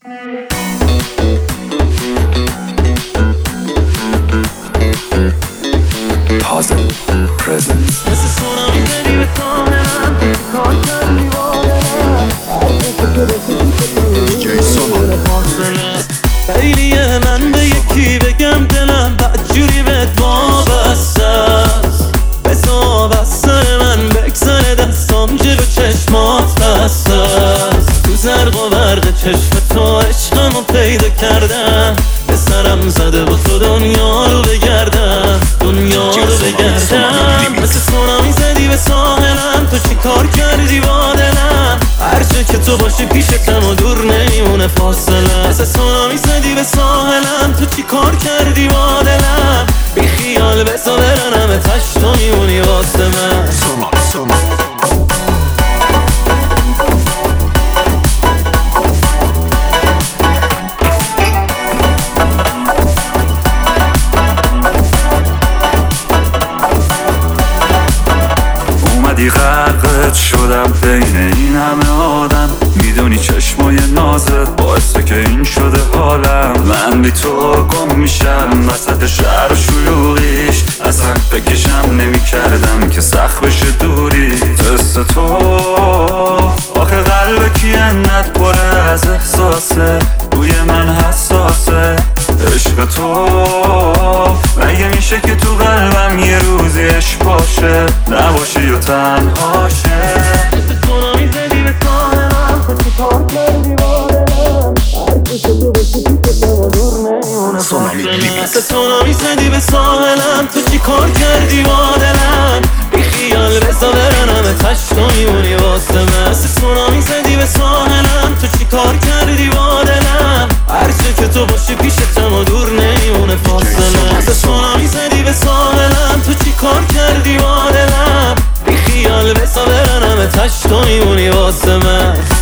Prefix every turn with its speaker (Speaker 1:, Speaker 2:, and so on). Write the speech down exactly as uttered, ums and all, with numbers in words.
Speaker 1: Puzzle Presents
Speaker 2: مثل سونامی زدی به ساحلم کار کردی بادلم
Speaker 1: دی جی سونا
Speaker 2: خیلی من به یکی بگم دلم بدجوری بهت وابسته است بسا بستر من بگذره دستام جلو چشمات بسته است تو زرق و برق چشم تو عشقمو پیدا کردم به سرم زده با تو دنیا رو بگردم دنیا رو بگردم مثل سونامی زدی به ساحلم تو چی کار کردی با دلم هرچه که تو باشی پیشتم و دور نمیمونه فاصله مثل سونامی زدی به ساحلم تو چی کار کردی با دلم بی خیال بسا برنم تش تو میمونی واسه من
Speaker 1: سونا سونا اومدی غرقت شدم بین این همه آدم میدونی چشمای نازت باعثه که این شده حالم من بی تو گم میشم وسط شهر و شلوغیش اصلا بکشم نمی کردم که سخت بشه دوری تست تو آخه قلب کی انت پره از احساسه روی من حساسه عشق تو مگه میشه که تو قلبم یه روزی عشق باشه نباشی و تنهاشه
Speaker 2: مثل سونامی زدی به ساحلم تو چی کار کردی با دلم هرچه که تو باشی پیشتم و دور نمیمونه فاصله مثل سونامی زدی به ساحلم تو چی کار کردی با دلم بی خیال بسا برنم تش تو میمونی واسه من مثل سونامی زدی به ساحلم تو چی کار کردی با دلم هرچه که تو باشی پیشتم و دور نمیمونه فاصله مثل سونامی زدی به ساحلم تو چی کار کردی با دلم بی خیال بسا برنم تش تو میمونی واسه من